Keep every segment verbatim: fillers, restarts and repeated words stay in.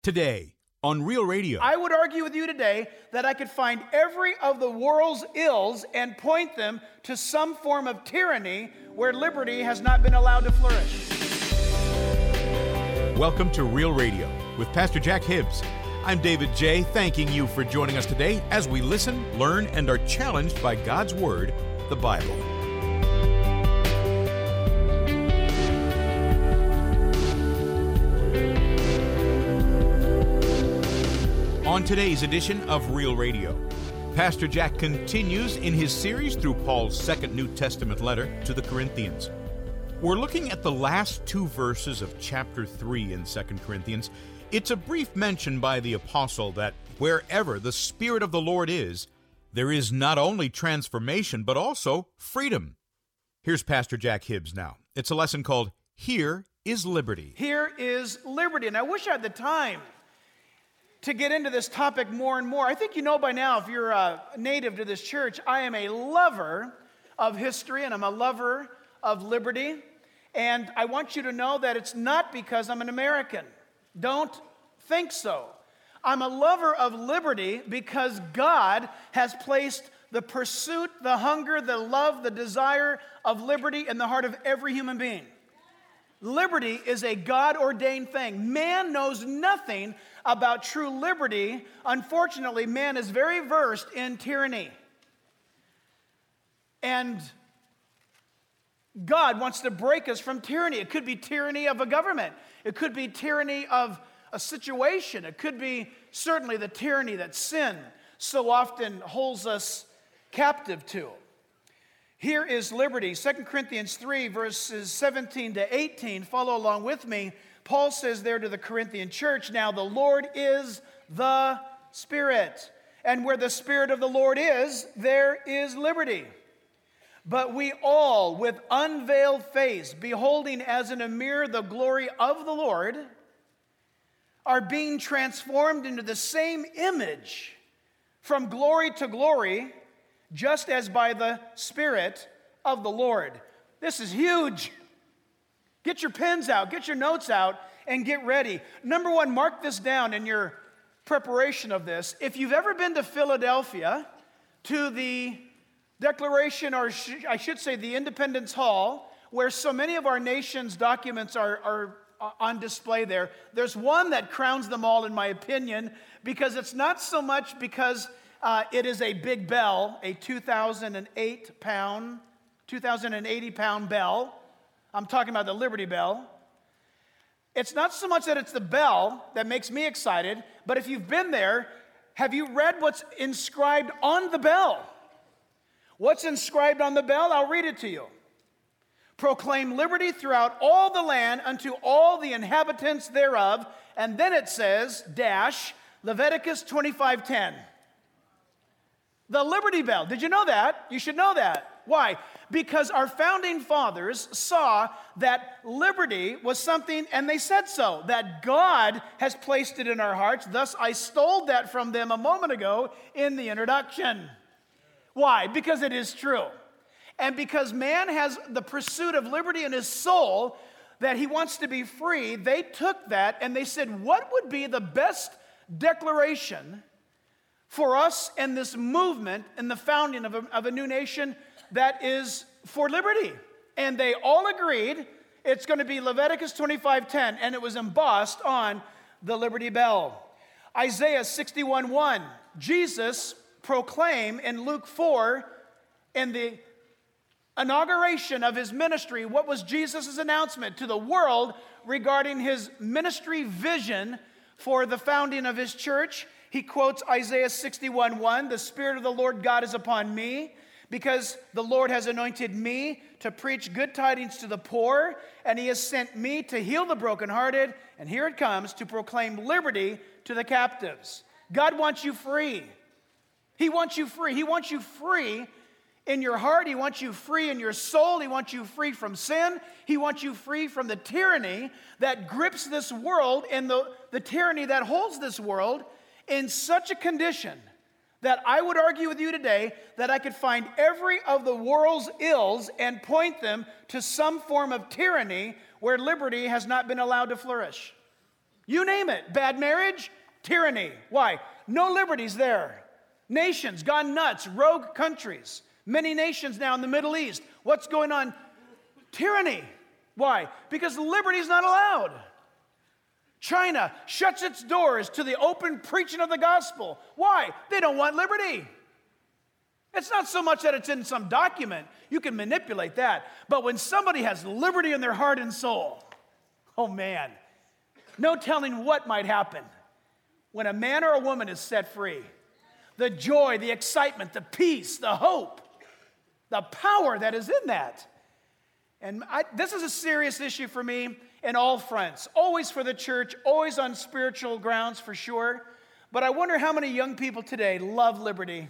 Today on Real Radio. I would argue with you today that I could find every of the world's ills and point them to some form of tyranny where liberty has not been allowed to flourish. Welcome to Real Radio with Pastor Jack Hibbs. I'm David J., thanking you for joining us today as we listen, learn, and are challenged by God's Word, the Bible. On today's edition of Real Radio, Pastor Jack continues in his series through Paul's second New Testament letter to the Corinthians. We're looking at the last two verses of chapter three in Second Corinthians. It's a brief mention by the apostle that wherever the Spirit of the Lord is, there is not only transformation, but also freedom. Here's Pastor Jack Hibbs now. It's a lesson called Here is Liberty. Here is liberty. And I wish I had the time to get into this topic more and more. I think you know by now, if you're a native to this church, I am a lover of history and I'm a lover of liberty. And I want you to know that it's not because I'm an American. Don't think so. I'm a lover of liberty because God has placed the pursuit, the hunger, the love, the desire of liberty in the heart of every human being. Liberty is a God-ordained thing. Man knows nothing about true liberty. Unfortunately, man is very versed in tyranny. And God wants to break us from tyranny. It could be tyranny of a government. It could be tyranny of a situation. It could be certainly the tyranny that sin so often holds us captive to. Here is liberty. Second Corinthians three, verses seventeen to eighteen. Follow along with me. Paul says there to the Corinthian church, now the Lord is the Spirit. And where the Spirit of the Lord is, there is liberty. But we all, with unveiled face, beholding as in a mirror the glory of the Lord, are being transformed into the same image from glory to glory, just as by the Spirit of the Lord. This is huge. Get your pens out, get your notes out, and get ready. Number one, mark this down in your preparation of this. If you've ever been to Philadelphia, to the Declaration, or sh- I should say the Independence Hall, where so many of our nation's documents are, are on display there, there's one that crowns them all, in my opinion, because it's not so much because uh, it is a big bell, a two thousand eight pound, two thousand eighty pound bell. I'm talking about the Liberty Bell. It's not so much that it's the bell that makes me excited, but if you've been there, have you read what's inscribed on the bell? What's inscribed on the bell? I'll read it to you. Proclaim liberty throughout all the land unto all the inhabitants thereof. And then it says, dash, Leviticus twenty-five ten. The Liberty Bell. Did you know that? You should know that. Why? Because our founding fathers saw that liberty was something, and they said so, that God has placed it in our hearts. Thus, I stole that from them a moment ago in the introduction. Why? Because it is true. And because man has the pursuit of liberty in his soul, that he wants to be free, they took that and they said, what would be the best declaration for us and this movement and the founding of a, of a new nation that is for liberty? And they all agreed it's going to be Leviticus twenty-five ten, and it was embossed on the Liberty Bell. Isaiah sixty-one one, Jesus proclaimed in Luke four, in the inauguration of his ministry, what was Jesus' announcement to the world regarding his ministry vision for the founding of his church? He quotes Isaiah sixty-one one, the Spirit of the Lord God is upon me, because the Lord has anointed me to preach good tidings to the poor, and he has sent me to heal the brokenhearted, and here it comes, to proclaim liberty to the captives. God wants you free. He wants you free. He wants you free in your heart. He wants you free in your soul. He wants you free from sin. He wants you free from the tyranny that grips this world and the, the tyranny that holds this world in such a condition that I would argue with you today that I could find every of the world's ills and point them to some form of tyranny where liberty has not been allowed to flourish. You name it. Bad marriage, tyranny. Why? No liberties there. Nations gone nuts, rogue countries. Many nations now in the Middle East. What's going on? Tyranny. Why? Because liberty is not allowed. China shuts its doors to the open preaching of the gospel. Why? They don't want liberty. It's not so much that it's in some document. You can manipulate that. But when somebody has liberty in their heart and soul, oh man, no telling what might happen when a man or a woman is set free. The joy, the excitement, the peace, the hope, the power that is in that. And I, this is a serious issue for me in all fronts. Always for the church, always on spiritual grounds for sure. But I wonder how many young people today love liberty.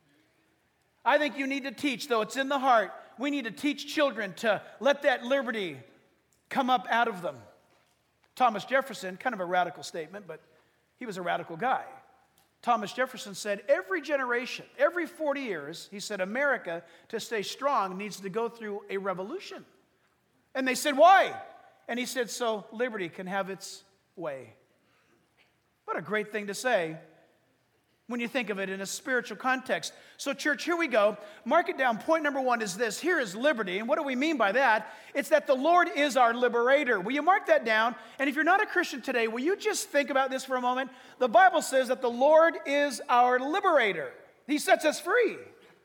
I think you need to teach, though it's in the heart, we need to teach children to let that liberty come up out of them. Thomas Jefferson, kind of a radical statement, but he was a radical guy. Thomas Jefferson said, every generation, every forty years, he said, America, to stay strong, needs to go through a revolution. And they said, why? And he said, so liberty can have its way. What a great thing to say when you think of it in a spiritual context. So church, here we go. Mark it down. Point number one is this. Here is liberty. And what do we mean by that? It's that the Lord is our liberator. Will you mark that down? And if you're not a Christian today, will you just think about this for a moment? The Bible says that the Lord is our liberator. He sets us free.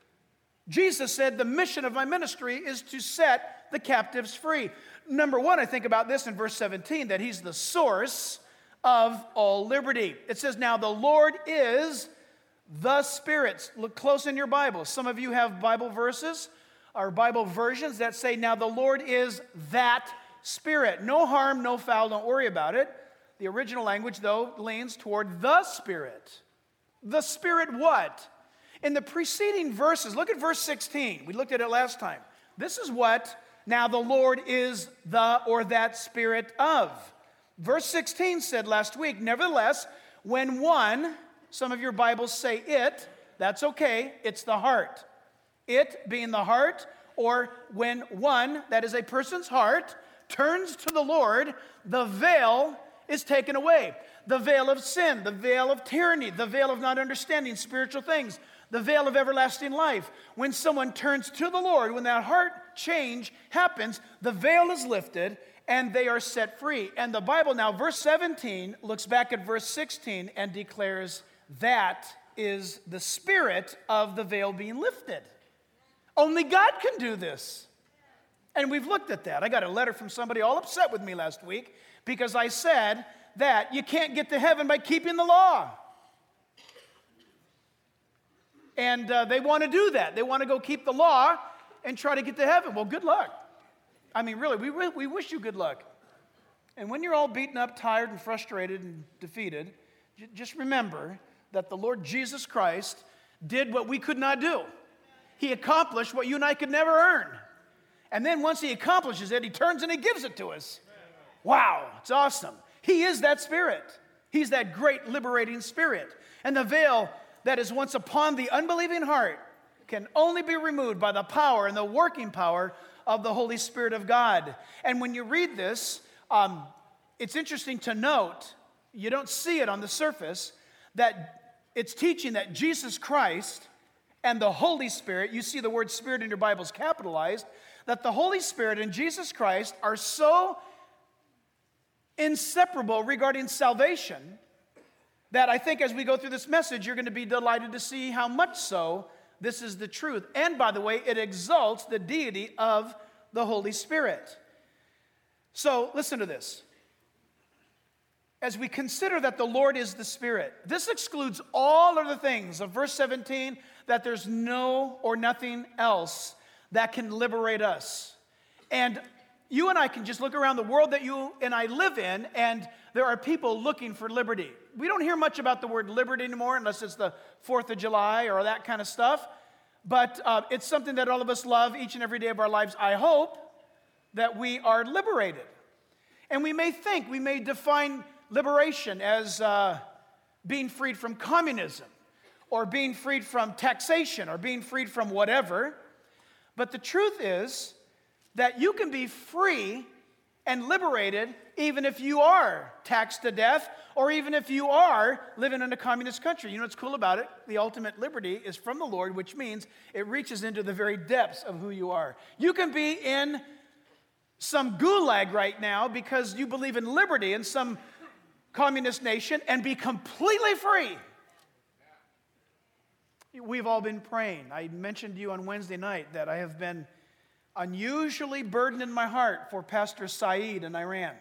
Jesus said, the mission of my ministry is to set the captives free. Number one, I think about this in verse seventeen, that he's the source of all liberty. It says, now the Lord is the Spirit. Look close in your Bible. Some of you have Bible verses or Bible versions that say, now the Lord is that Spirit. No harm, no foul, don't worry about it. The original language, though, leans toward the Spirit. The Spirit what? In the preceding verses, look at verse sixteen. We looked at it last time. This is what now the Lord is the or that Spirit of. Verse sixteen said last week, nevertheless, when one, some of your Bibles say it, that's okay, it's the heart. It being the heart, or when one, that is a person's heart, turns to the Lord, the veil is taken away. The veil of sin, the veil of tyranny, the veil of not understanding spiritual things, the veil of everlasting life. When someone turns to the Lord, when that heart change happens, the veil is lifted and they are set free. And the Bible now, verse seventeen, looks back at verse sixteen and declares that is the spirit of the veil being lifted. Only God can do this. And we've looked at that. I got a letter from somebody all upset with me last week because I said that you can't get to heaven by keeping the law. And uh, they want to do that. They want to go keep the law and try to get to heaven. Well, good luck. I mean, really, we, we wish you good luck. And when you're all beaten up, tired, and frustrated, and defeated, j- just remember that the Lord Jesus Christ did what we could not do. He accomplished what you and I could never earn. And then once he accomplishes it, he turns and he gives it to us. Wow, it's awesome. He is that Spirit. He's that great liberating Spirit. And the veil that is once upon the unbelieving heart can only be removed by the power and the working power of the Holy Spirit of God. And when you read this, um, it's interesting to note, you don't see it on the surface, that it's teaching that Jesus Christ and the Holy Spirit, you see the word Spirit in your Bibles capitalized, that the Holy Spirit and Jesus Christ are so inseparable regarding salvation that I think as we go through this message, you're going to be delighted to see how much so this is the truth. And by the way, it exalts the deity of the Holy Spirit. So listen to this. As we consider that the Lord is the Spirit, this excludes all of the things of verse seventeen, that there's no or nothing else that can liberate us. And you and I can just look around the world that you and I live in, and there are people looking for liberty. We don't hear much about the word liberty anymore unless it's the fourth of July or that kind of stuff. But uh, it's something that all of us love each and every day of our lives. I hope that we are liberated. And we may think, we may define liberation as uh, being freed from communism or being freed from taxation or being freed from whatever. But the truth is that you can be free and liberated, even if you are taxed to death, or even if you are living in a communist country. You know what's cool about it? The ultimate liberty is from the Lord, which means it reaches into the very depths of who you are. You can be in some gulag right now because you believe in liberty in some communist nation and be completely free. We've all been praying. I mentioned to you on Wednesday night that I have been unusually burdened in my heart for Pastor Saeed in Iran,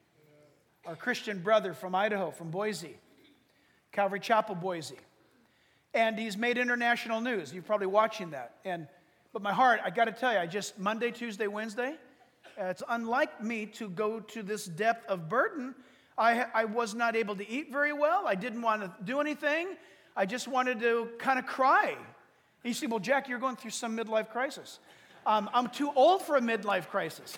our Christian brother from Idaho, from Boise, Calvary Chapel, Boise. And he's made international news. You're probably watching that. And but my heart, I got to tell you, I just, Monday, Tuesday, Wednesday, uh, it's unlike me to go to this depth of burden. I, I was not able to eat very well. I didn't want to do anything. I just wanted to kind of cry. And you say, well, Jack, you're going through some midlife crisis. Um, I'm too old for a midlife crisis.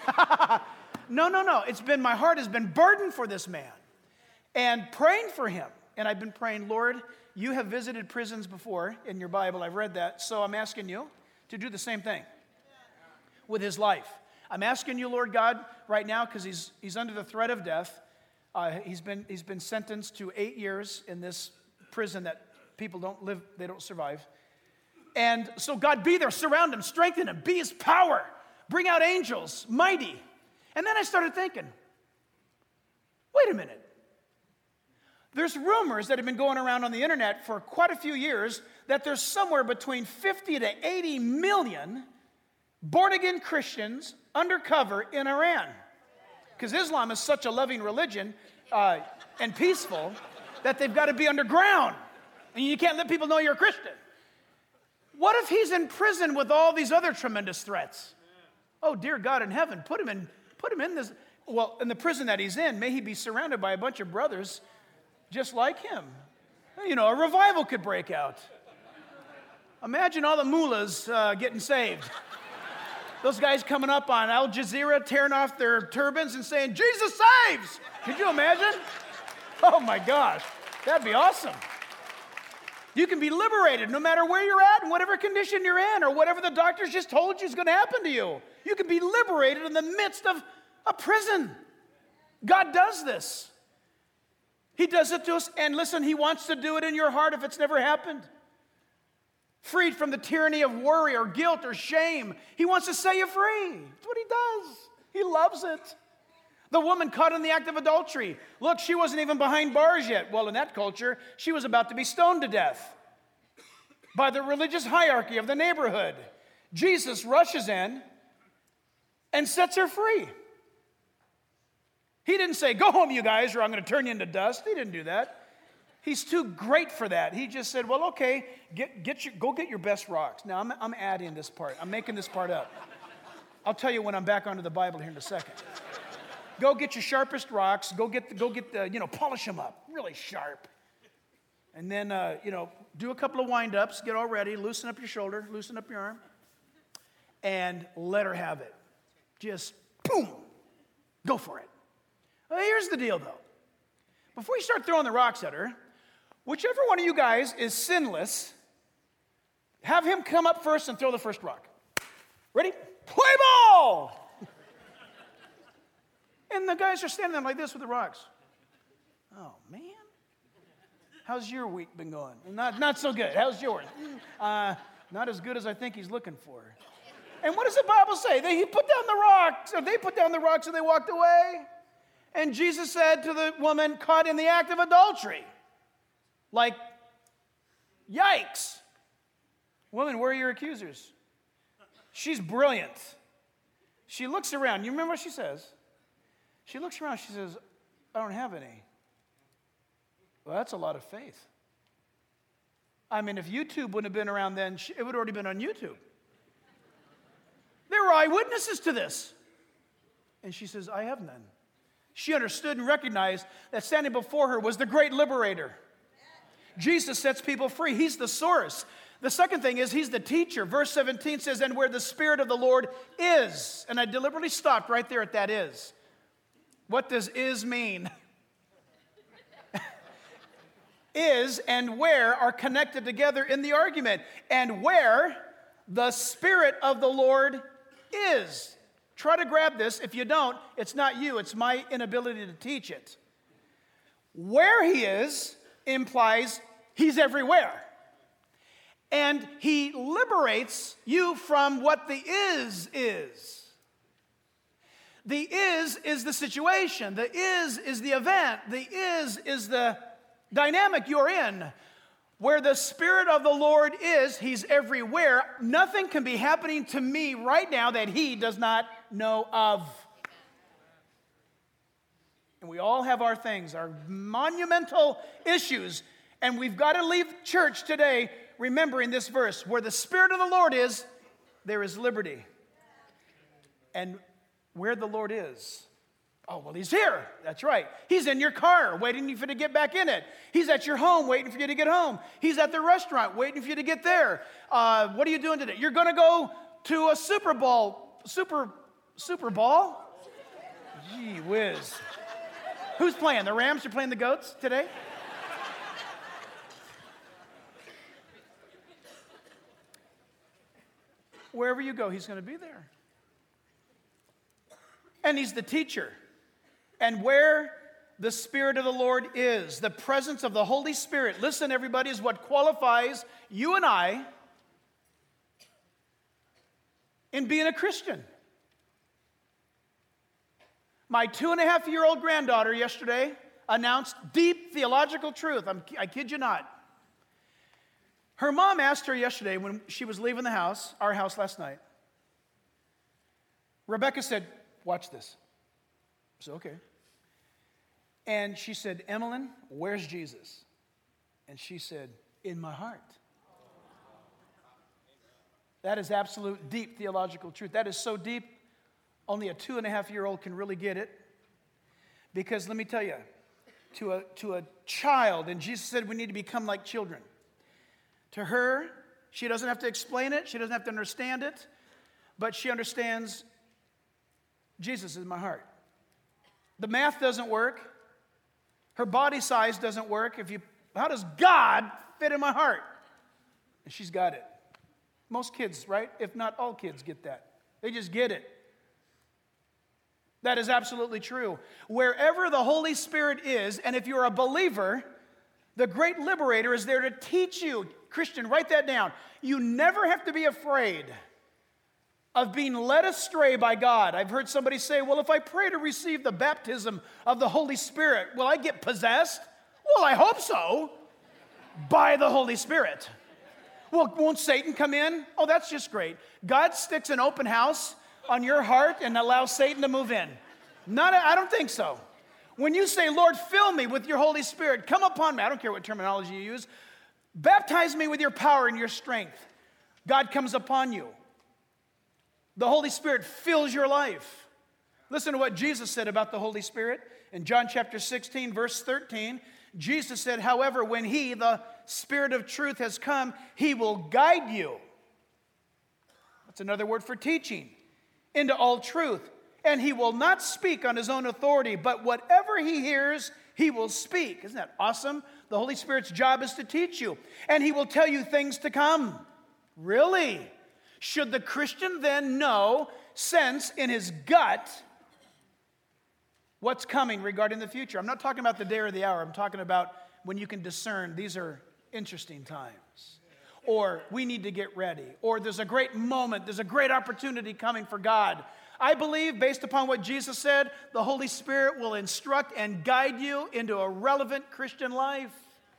No, no, no. It's been, my heart has been burdened for this man and praying for him. And I've been praying, Lord, you have visited prisons before in your Bible. I've read that. So I'm asking you to do the same thing with his life. I'm asking you, Lord God, right now, because he's, he's under the threat of death. Uh, he's been, he's been sentenced to eight years in this prison that people don't live, they don't survive. And so God, be there, surround him, strengthen him, be his power, bring out angels, mighty. And then I started thinking, wait a minute. There's rumors that have been going around on the internet for quite a few years that there's somewhere between fifty to eighty million born-again Christians undercover in Iran. Because Islam is such a loving religion uh, and peaceful that they've got to be underground. And you can't let people know you're a Christian. What if he's in prison with all these other tremendous threats? Oh, dear God in heaven, put him in, put him in this, well, in the prison that he's in, may he be surrounded by a bunch of brothers just like him. You know, a revival could break out. Imagine all the mullahs uh, getting saved. Those guys coming up on Al Jazeera, tearing off their turbans and saying, Jesus saves! Could you imagine? Oh my gosh, that'd be awesome. You can be liberated no matter where you're at and whatever condition you're in or whatever the doctors just told you is going to happen to you. You can be liberated in the midst of a prison. God does this. He does it to us, and listen, he wants to do it in your heart if it's never happened. Freed from the tyranny of worry or guilt or shame. He wants to set you free. That's what he does. He loves it. The woman caught in the act of adultery. Look, she wasn't even behind bars yet. Well, in that culture, she was about to be stoned to death by the religious hierarchy of the neighborhood. Jesus rushes in and sets her free. He didn't say, go home, you guys, or I'm going to turn you into dust. He didn't do that. He's too great for that. He just said, well, okay, get, get your, go get your best rocks. Now, I'm, I'm adding this part. I'm making this part up. I'll tell you when I'm back onto the Bible here in a second. Go get your sharpest rocks. Go get, the, go get the, you know, polish them up, really sharp. And then, uh, you know, do a couple of wind-ups, get all ready, loosen up your shoulder, loosen up your arm, and let her have it. Just, boom, go for it. Well, here's the deal, though. Before you start throwing the rocks at her, whichever one of you guys is sinless, have him come up first and throw the first rock. Ready? Play ball! And the guys are standing there like this with the rocks. Oh, man. How's your week been going? Not, not so good. How's yours? Uh, not as good as I think he's looking for. And what does the Bible say? They he put down the rocks, or they put down the rocks and they walked away. And Jesus said to the woman caught in the act of adultery, like, yikes. Woman, where are your accusers? She's brilliant. She looks around. You remember what she says? She looks around, she says, I don't have any. Well, that's a lot of faith. I mean, if YouTube wouldn't have been around then, it would have already been on YouTube. There were eyewitnesses to this. And she says, I have none. She understood and recognized that standing before her was the great liberator. Jesus sets people free. He's the source. The second thing is he's the teacher. Verse seventeen says, and where the Spirit of the Lord is. And I deliberately stopped right there at that is. What does is mean? Is and where are connected together in the argument. And where the Spirit of the Lord is. Try to grab this. If you don't, it's not you. It's my inability to teach it. Where he is implies he's everywhere. And he liberates you from what the is is. The is is the situation. The is is the event. The is is the dynamic you're in. Where the Spirit of the Lord is, he's everywhere. Nothing can be happening to me right now that he does not know of. And we all have our things, our monumental issues. And we've got to leave church today remembering this verse. Where the Spirit of the Lord is, there is liberty. And where the Lord is, oh, well, he's here. That's right. He's in your car waiting for you to get back in it. He's at your home waiting for you to get home. He's at the restaurant waiting for you to get there. Uh, what are you doing today? You're going to go to a Super Bowl. Super, Super Bowl? Gee whiz. Who's playing? The Rams are playing the Goats today? Wherever you go, he's going to be there. And he's the teacher. And where the Spirit of the Lord is, the presence of the Holy Spirit, listen, everybody, is what qualifies you and I in being a Christian. My two and a half year old granddaughter yesterday announced deep theological truth. I'm, I kid you not. Her mom asked her yesterday when she was leaving the house, our house last night. Rebecca said, watch this. I said, okay. And she said, Emmeline, where's Jesus? And she said, in my heart. That is absolute deep theological truth. That is so deep, only a two and a half year old can really get it. Because let me tell you, to a, to a child, and Jesus said we need to become like children. To her, she doesn't have to explain it. She doesn't have to understand it. But she understands Jesus is in my heart. The math doesn't work. Her body size doesn't work. If you, how does God fit in my heart? And she's got it. Most kids, right? If not all kids get that. They just get it. That is absolutely true. Wherever the Holy Spirit is, and if you're a believer, the great liberator is there to teach you. Christian, write that down. You never have to be afraid of being led astray by God. I've heard somebody say, well, if I pray to receive the baptism of the Holy Spirit, will I get possessed? Well, I hope so. By the Holy Spirit. Well, won't Satan come in? Oh, that's just great. God sticks an open house on your heart and allows Satan to move in. Not, I don't think so. When you say, Lord, fill me with your Holy Spirit, come upon me. I don't care what terminology you use. Baptize me with your power and your strength. God comes upon you. The Holy Spirit fills your life. Listen to what Jesus said about the Holy Spirit. In John chapter sixteen, verse thirteen, Jesus said, however, when he, the Spirit of truth, has come, he will guide you. That's another word for teaching. Into all truth. And he will not speak on his own authority, but whatever he hears, he will speak. Isn't that awesome? The Holy Spirit's job is to teach you. And he will tell you things to come. Really? Should the Christian then know, sense in his gut, what's coming regarding the future? I'm not talking about the day or the hour. I'm talking about when you can discern these are interesting times. Or we need to get ready. Or there's a great moment. There's a great opportunity coming for God. I believe, based upon what Jesus said, the Holy Spirit will instruct and guide you into a relevant Christian life.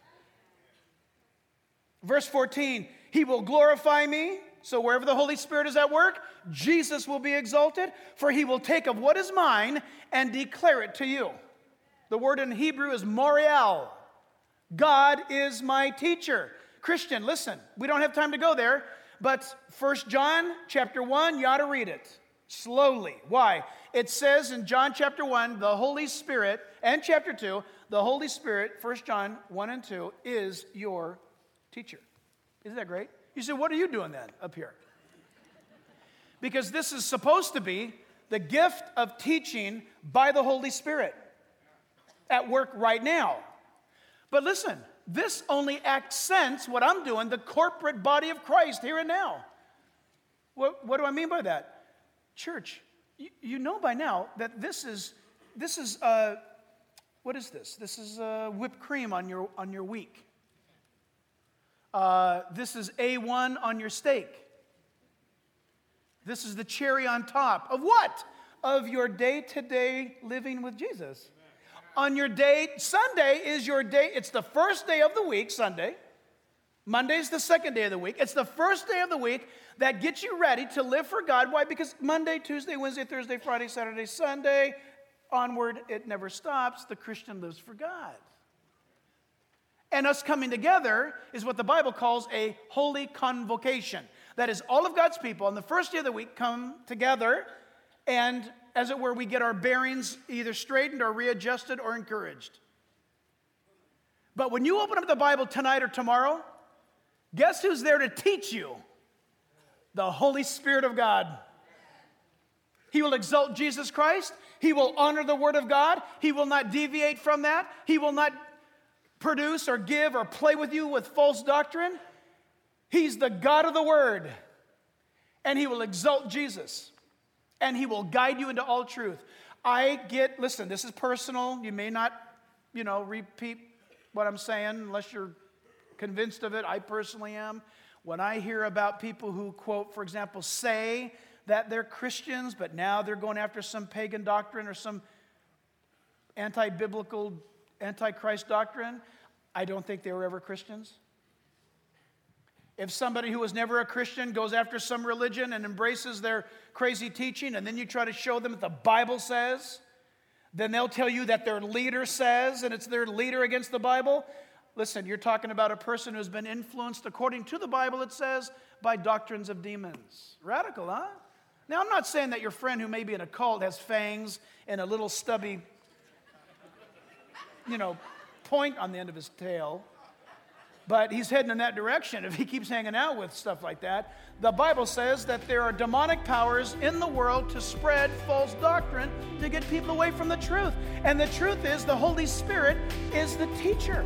Verse fourteen, he will glorify me. So wherever the Holy Spirit is at work, Jesus will be exalted, for he will take of what is mine and declare it to you. The word in Hebrew is moriel. God is my teacher. Christian, listen, we don't have time to go there, but First John chapter one, you ought to read it slowly. Why? It says in John chapter one, the Holy Spirit, and chapter two, the Holy Spirit, First John one and two, is your teacher. Isn't that great? You say, what are you doing then up here? Because this is supposed to be the gift of teaching by the Holy Spirit at work right now. But listen, this only accents what I'm doing, the corporate body of Christ here and now. What, what do I mean by that? Church, You, you know by now that this is, this is, uh, what is this? This is uh, whipped cream on your, on your week. Uh, this is A one on your steak. This is the cherry on top of what? Of your day-to-day living with Jesus. On your day, Sunday is your day. It's the first day of the week, Sunday. Monday's the second day of the week. It's the first day of the week that gets you ready to live for God. Why? Because Monday, Tuesday, Wednesday, Thursday, Friday, Saturday, Sunday, onward, it never stops. The Christian lives for God. And us coming together is what the Bible calls a holy convocation. That is, all of God's people on the first day of the week come together, and as it were, we get our bearings either straightened or readjusted or encouraged. But when you open up the Bible tonight or tomorrow, guess who's there to teach you? The Holy Spirit of God. He will exalt Jesus Christ. He will honor the Word of God. He will not deviate from that. He will not produce or give or play with you with false doctrine. He's the God of the Word. And He will exalt Jesus. And He will guide you into all truth. I get, listen, this is personal. You may not, you know, repeat what I'm saying unless you're convinced of it. I personally am. When I hear about people who, quote, for example, say that they're Christians, but now they're going after some pagan doctrine or some anti-biblical, anti-Christ doctrine, I don't think they were ever Christians. If somebody who was never a Christian goes after some religion and embraces their crazy teaching, and then you try to show them what the Bible says, then they'll tell you that their leader says, and it's their leader against the Bible. Listen, you're talking about a person who's been influenced, according to the Bible, it says, by doctrines of demons. Radical, huh? Now, I'm not saying that your friend who may be in a cult has fangs and a little stubby, you know, point on the end of his tail. But he's heading in that direction if he keeps hanging out with stuff like that. The Bible says that there are demonic powers in the world to spread false doctrine to get people away from the truth. And the truth is the Holy Spirit is the teacher.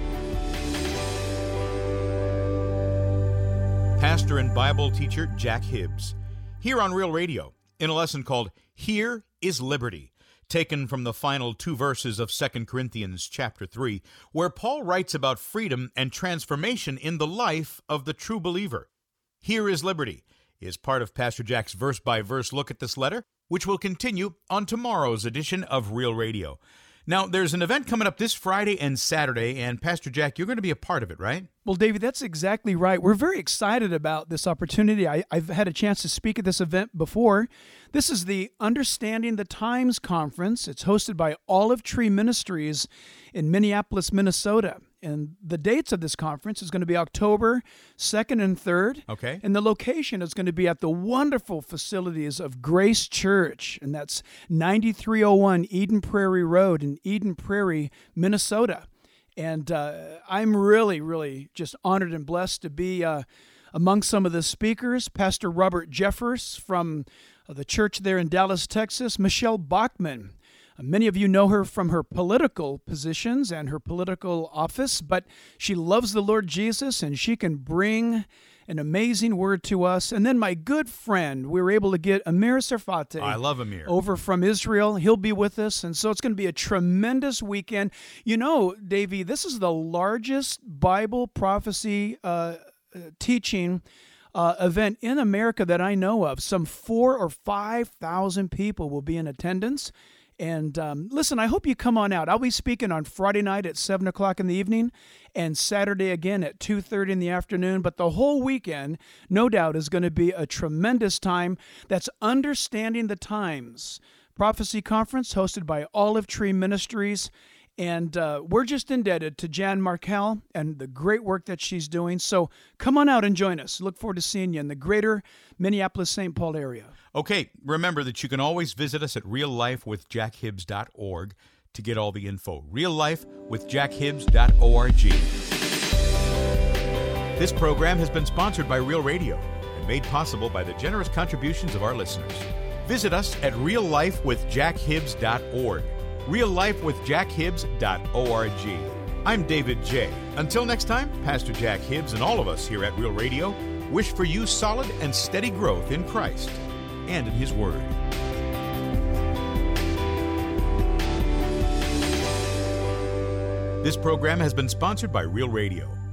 Pastor and Bible teacher Jack Hibbs, here on Real Radio, in a lesson called Here is Liberty, taken from the final two verses of Second Corinthians chapter three, where Paul writes about freedom and transformation in the life of the true believer. Here is Liberty is part of Pastor Jack's verse-by-verse look at this letter, which will continue on tomorrow's edition of Real Radio. Now, there's an event coming up this Friday and Saturday, and Pastor Jack, you're going to be a part of it, right? Well, David, that's exactly right. We're very excited about this opportunity. I, I've had a chance to speak at this event before. This is the Understanding the Times Conference. It's hosted by Olive Tree Ministries in Minneapolis, Minnesota. And the dates of this conference is going to be October second and third. Okay. And the location is going to be at the wonderful facilities of Grace Church. And that's ninety-three oh one Eden Prairie Road in Eden Prairie, Minnesota. And uh, I'm really, really just honored and blessed to be uh, among some of the speakers. Pastor Robert Jeffers from uh, the church there in Dallas, Texas. Michelle Bachman. Uh, many of you know her from her political positions and her political office, but she loves the Lord Jesus, and she can bring an amazing word to us. And then my good friend, we were able to get Amir Sarfati. I love Amir. Over from Israel. He'll be with us. And so it's going to be a tremendous weekend. You know, Davey, this is the largest Bible prophecy uh, teaching uh, event in America that I know of. Some four or five thousand people will be in attendance. And um, listen, I hope you come on out. I'll be speaking on Friday night at seven o'clock in the evening and Saturday again at two thirty in the afternoon. But the whole weekend, no doubt, is going to be a tremendous time. That's Understanding the Times Prophecy Conference hosted by Olive Tree Ministries. And uh, we're just indebted to Jan Markell and the great work that she's doing. So come on out and join us. Look forward to seeing you in the greater Minneapolis-Saint Paul area. Okay, remember that you can always visit us at real life with jack hibbs dot org to get all the info. real life with jack hibbs dot org. This program has been sponsored by Real Radio and made possible by the generous contributions of our listeners. Visit us at real life with jack hibbs dot org. real life with jack hibbs dot org. I'm David J. Until next time, Pastor Jack Hibbs and all of us here at Real Radio wish for you solid and steady growth in Christ and in His Word. This program has been sponsored by Real Radio.